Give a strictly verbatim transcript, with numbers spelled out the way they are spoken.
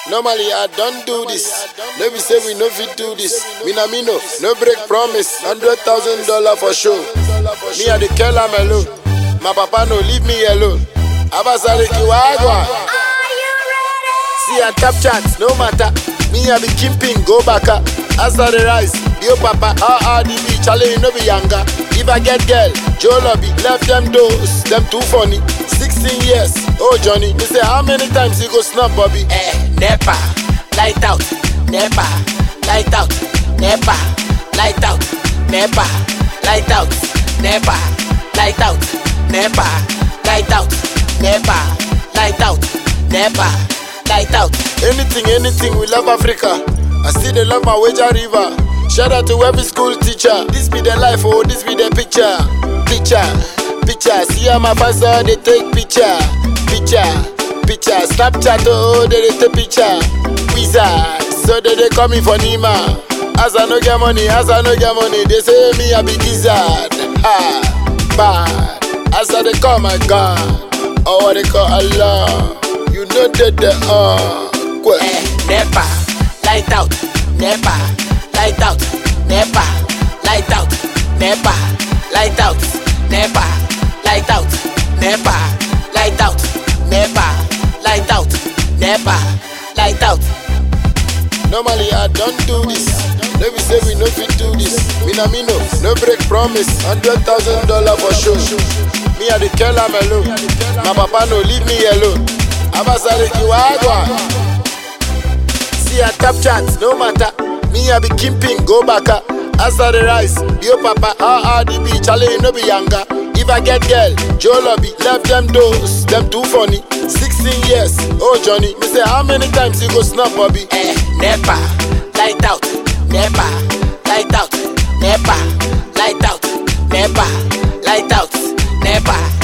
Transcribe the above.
Normally I don't do this. No be say we no fit do this. Me na me no, no break promise. Hundred thousand dollar for sure. Me I dey kill am alone. My papa no leave me alone. Abasale kiwagwa. See I tap chat, no matter. Me I be kimping, go back up. As I the rise, yo papa, ah ah the be challenge no be younger. If I get girl, Joe Lobby, left them doors, them too funny. Sixteen years, oh Johnny, me say how many times he go snap Bobby? Eh, nepa, light out, nepa, light out, nepa, light out, nepa, light out, nepa, light out, nepa, light out, nepa, light out, nepa, light out. Anything, anything, we love Africa. I still they love my Wager River. Shout out to every school teacher. This be the life, oh, this be the picture. Picture, picture. See how my pastor they take picture. Picture, picture. Snapchat, oh, they, they take picture. Wizard, so they, they call me for Nima. As I no get money, as I no get money, they say me I be gizzard. Ha, bad. As I they call my God, or what they call Allah. You know that the uh, eh, nepa, light out, nepa, light out, nepa, light out, nepa, light out, nepa, light out, nepa, light out, nepa, light out, nepa, light out. Normally I don't do this. No be say we no fit do this. Me na me no, no break promise. Hundred thousand dollar for sure. Me I dey kill am alone. My papa no leave me alone. Abasale kiwagwa. See I tap chat, no matter. Me I be kimping, go back up. As I the rise, yo papa, ah ah the be challenge no be younger. If I get girl, Joe Lobby, left them doors, them too funny. Sixteen years, oh Johnny, me say how many times he go snap Bobby? Eh, nepa, light out, nepa, light out, nepa, light out, nepa, light out, nepa.